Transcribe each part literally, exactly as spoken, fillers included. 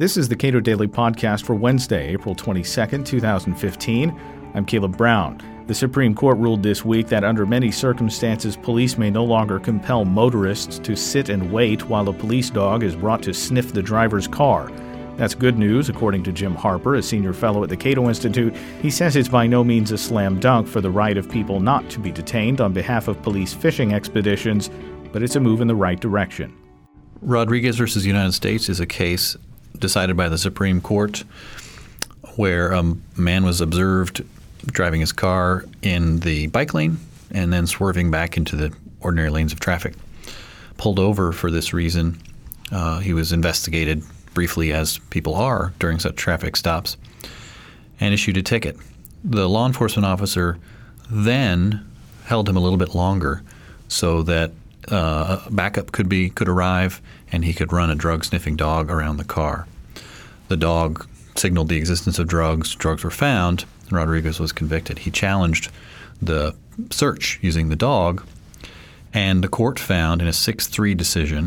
This is the Cato Daily Podcast for Wednesday, April twenty-second, twenty fifteen. I'm Caleb Brown. The Supreme Court ruled this week that under many circumstances, police may no longer compel motorists to sit and wait while a police dog is brought to sniff the driver's car. That's good news, according to Jim Harper, a senior fellow at the Cato Institute. He says it's by no means a slam dunk for the right of people not to be detained on behalf of police fishing expeditions, but it's a move in the right direction. Rodriguez versus United States is a case decided by the Supreme Court where a man was observed driving his car in the bike lane and then swerving back into the ordinary lanes of traffic. Pulled over for this reason. Uh, he was investigated briefly, as people are during such traffic stops, and issued a ticket. The law enforcement officer then held him a little bit longer so that uh, backup could be could arrive and he could run a drug-sniffing dog around the car. The dog signaled the existence of drugs. Drugs were found, and Rodriguez was convicted. He challenged the search using the dog, and the court found in a six three decision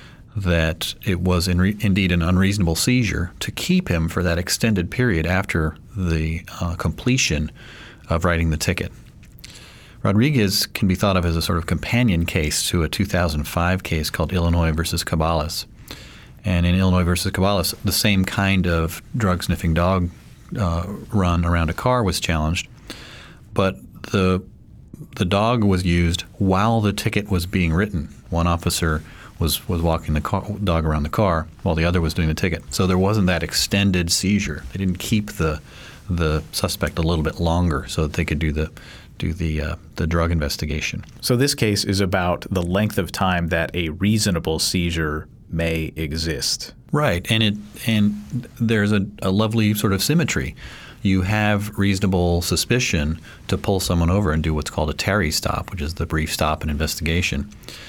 that it was in re- indeed an unreasonable seizure to keep him for that extended period after the uh, completion of writing the ticket. Rodriguez can be thought of as a sort of companion case to a two thousand five case called Illinois versus Caballes. And in Illinois versus Caballes, the same kind of drug-sniffing dog uh, run around a car was challenged, but the the dog was used while the ticket was being written. One officer was, was walking the car, dog around the car while the other was doing the ticket. So there wasn't that extended seizure. They didn't keep the the suspect a little bit longer so that they could do the do the uh, the drug investigation. So this case is about the length of time that a reasonable seizure may exist. Right, and it and there's a, a lovely sort of symmetry. You have reasonable suspicion to pull someone over and do what's called a Terry stop, which is the brief stop and investigation.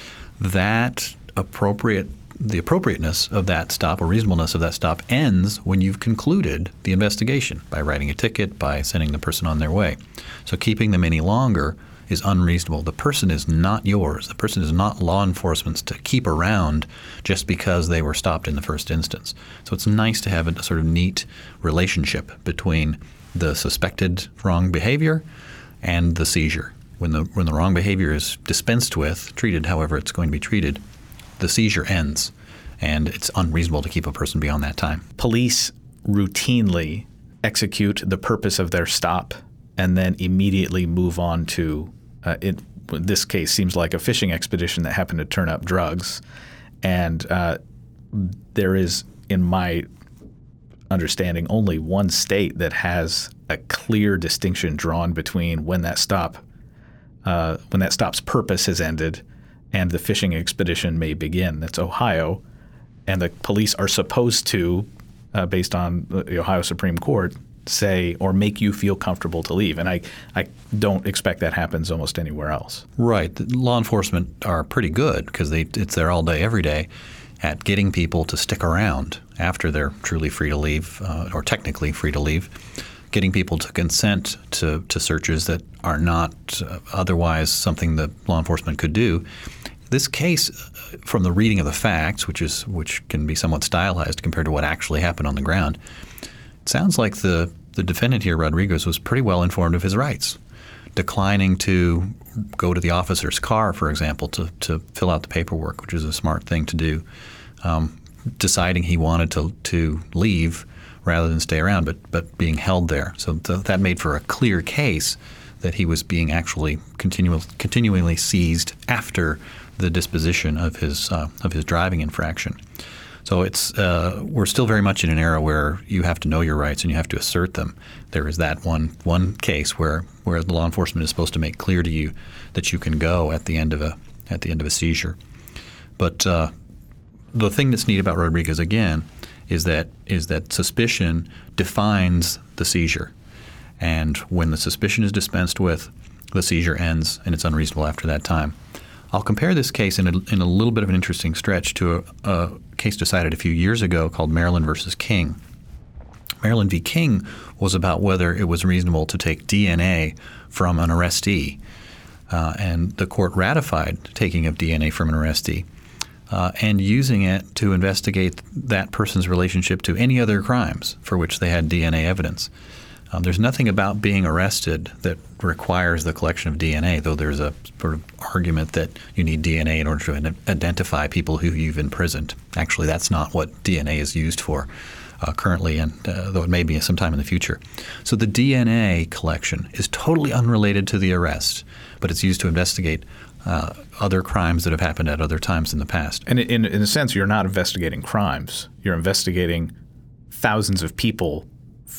That appropriate the appropriateness of that stop or reasonableness of that stop ends when you've concluded the investigation by writing a ticket, by sending the person on their way. So keeping them any longer is unreasonable. The person is not yours. The person is not law enforcement's to keep around just because they were stopped in the first instance. So it's nice to have a sort of neat relationship between the suspected wrong behavior and the seizure. When the when the wrong behavior is dispensed with, treated however it's going to be treated, the seizure ends, and it's unreasonable to keep a person beyond that time. Police routinely execute the purpose of their stop and then immediately move on to, uh, it, this case seems like a fishing expedition that happened to turn up drugs. And uh, there is, in my understanding, only one state that has a clear distinction drawn between when that stop, uh, when that stop's purpose has ended and the fishing expedition may begin. That's Ohio. And the police are supposed to, uh, based on the Ohio Supreme Court, say or make you feel comfortable to leave. And I, I don't expect that happens almost anywhere else. Right. The law enforcement are pretty good because they it's there all day, every day, at getting people to stick around after they're truly free to leave uh, or technically free to leave, getting people to consent to, to searches that are not uh, otherwise something that law enforcement could do. This case, from the reading of the facts, which is which can be somewhat stylized compared to what actually happened on the ground, it sounds like the, the defendant here, Rodriguez, was pretty well informed of his rights, declining to go to the officer's car, for example, to, to fill out the paperwork, which is a smart thing to do, um, deciding he wanted to to leave rather than stay around, but but being held there. So th- that made for a clear case that he was being actually continu- continually seized after the disposition of his uh, of his driving infraction. So it's uh, we're still very much in an era where you have to know your rights and you have to assert them. There is that one one case where, where the law enforcement is supposed to make clear to you that you can go at the end of a at the end of a seizure. But uh, the thing that's neat about Rodriguez again is that is that suspicion defines the seizure, and when the suspicion is dispensed with, the seizure ends and it's unreasonable after that time. I'll compare this case in a, in a little bit of an interesting stretch to a, a case decided a few years ago called Maryland versus King. Maryland v. King was about whether it was reasonable to take D N A from an arrestee, uh, and the court ratified taking of D N A from an arrestee. uh, and using it to investigate that person's relationship to any other crimes for which they had D N A evidence. Um, there's nothing about being arrested that requires the collection of D N A, though there's a sort of argument that you need D N A in order to identify people who you've imprisoned. Actually, that's not what D N A is used for uh, currently, and uh, though it may be sometime in the future. So the D N A collection is totally unrelated to the arrest, but it's used to investigate uh, other crimes that have happened at other times in the past. And in, in a sense, you're not investigating crimes. You're investigating thousands of people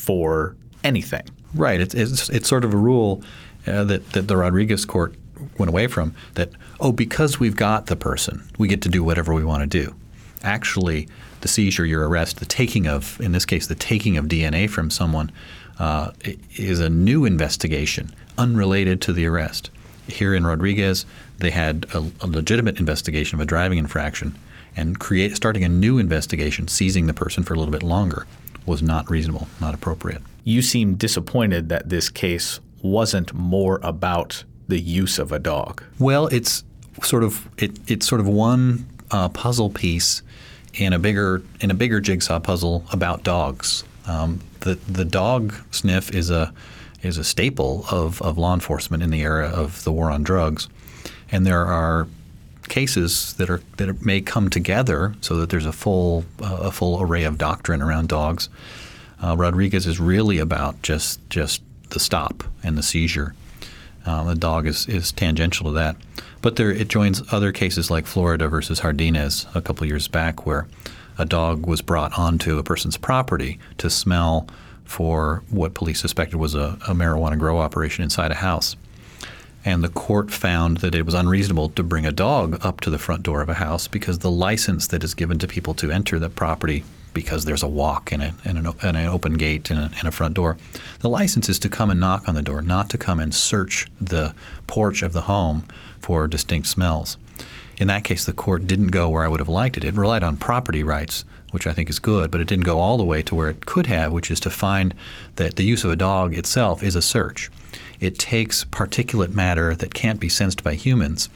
for anything. Right. It's, it's, it's sort of a rule uh, that, that the Rodriguez court went away from, that, oh, because we've got the person, we get to do whatever we want to do. Actually, the seizure, your arrest, the taking of, in this case, the taking of D N A from someone uh, is a new investigation unrelated to the arrest. Here in Rodriguez, they had a, a legitimate investigation of a driving infraction, and create, starting a new investigation, seizing the person for a little bit longer, was not reasonable, not appropriate. You seem disappointed that this case wasn't more about the use of a dog. Well, it's sort of it, it's sort of one uh, puzzle piece in a bigger in a bigger jigsaw puzzle about dogs. Um, the the dog sniff is a is a staple of, of law enforcement in the era of the war on drugs, and there are cases that are that are, may come together so that there's a full uh, a full array of doctrine around dogs. Uh, Rodriguez is really about just just the stop and the seizure. Uh, the dog is, is tangential to that. But there it joins other cases like Florida versus Jardinez a couple years back, where a dog was brought onto a person's property to smell for what police suspected was a, a marijuana grow operation inside a house. And the court found that it was unreasonable to bring a dog up to the front door of a house because the license that is given to people to enter the property, because there's a walk and, a, and, an, and an open gate and a, and a front door, the license is to come and knock on the door, not to come and search the porch of the home for distinct smells. In that case, the court didn't go where I would have liked it. It relied on property rights, which I think is good, but it didn't go all the way to where it could have, which is to find that the use of a dog itself is a search. It takes particulate matter that can't be sensed by humans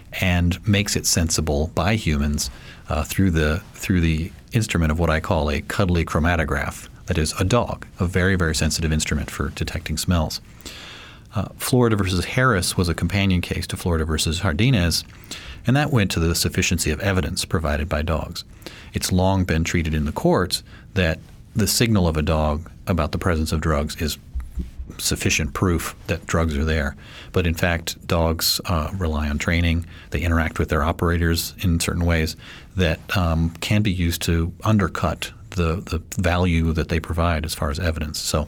and makes it sensible by humans uh, through the through the instrument of what I call a cuddly chromatograph. That is, a dog, a very, very sensitive instrument for detecting smells. Uh, Florida versus Harris was a companion case to Florida versus Jardinez, and that went to the sufficiency of evidence provided by dogs. It's long been treated in the courts that the signal of a dog about the presence of drugs is sufficient proof that drugs are there. But in fact, dogs uh, rely on training. They interact with their operators in certain ways that um, can be used to undercut the, the value that they provide as far as evidence. So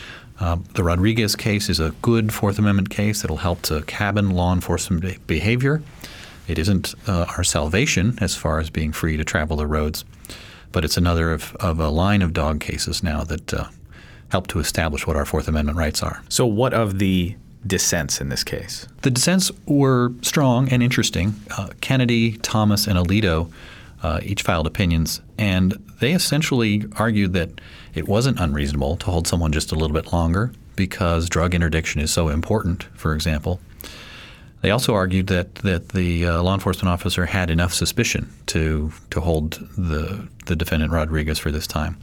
um, the Rodriguez case is a good Fourth Amendment case that will help to cabin law enforcement behavior. It isn't uh, our salvation as far as being free to travel the roads, but it's another of, of a line of dog cases now that uh, help to establish what our Fourth Amendment rights are. So what of the dissents in this case? The dissents were strong and interesting. Uh, Kennedy, Thomas, and Alito uh, each filed opinions, and they essentially argued that it wasn't unreasonable to hold someone just a little bit longer because drug interdiction is so important, for example. They also argued that that the uh, law enforcement officer had enough suspicion to to hold the the defendant Rodriguez for this time.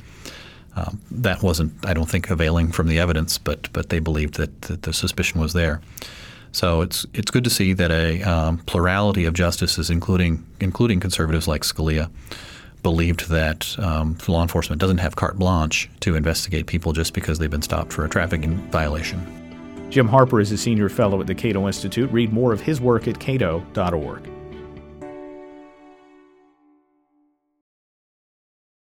Um, that wasn't, I don't think, availing from the evidence, but but they believed that, that the suspicion was there. So it's it's good to see that a um, plurality of justices, including including conservatives like Scalia, believed that um, law enforcement doesn't have carte blanche to investigate people just because they've been stopped for a traffic violation. Jim Harper is a senior fellow at the Cato Institute. Read more of his work at cato dot org.